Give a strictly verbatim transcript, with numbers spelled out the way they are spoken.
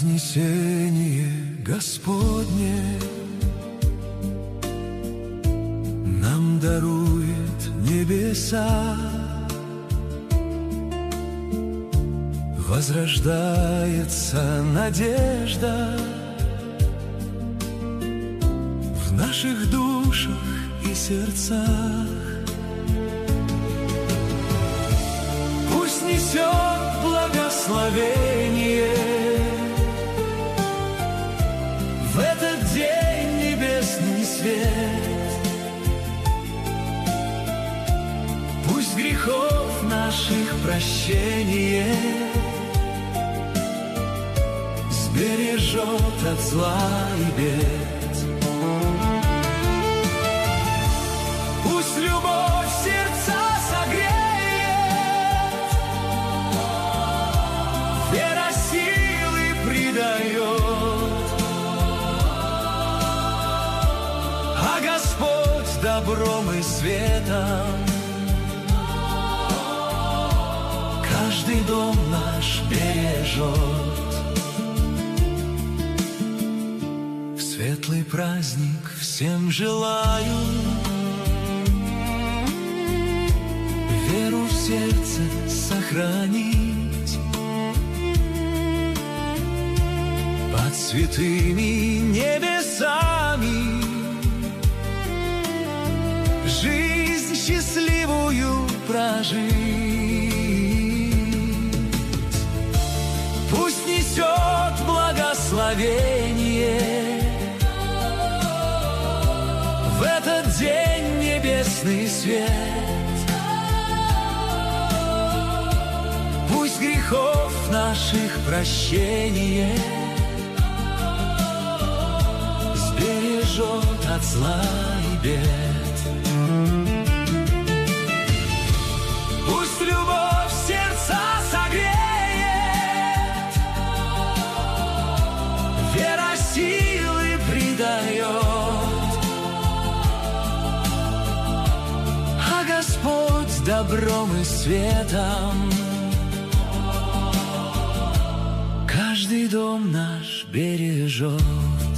Вознесение Господне нам дарует небеса, возрождается надежда в наших душах и сердцах. Пусть несет благословение в этот день небесный свет. Пусть грехов наших прощение сбережет от зла и бед. Пусть любовь сердца согреет, вера силы придает, а Господь добром и светом каждый дом наш бережет. В светлый праздник всем желаю веру в сердце сохранить, под святыми небесами жизнь счастливую прожить. Пусть несет благословение в этот день небесный свет. Пусть грехов наших прощение сбережет от зла и бед. Пусть любовь сердца согреет, вера силы придает, а Господь добром и светом каждый дом наш бережет.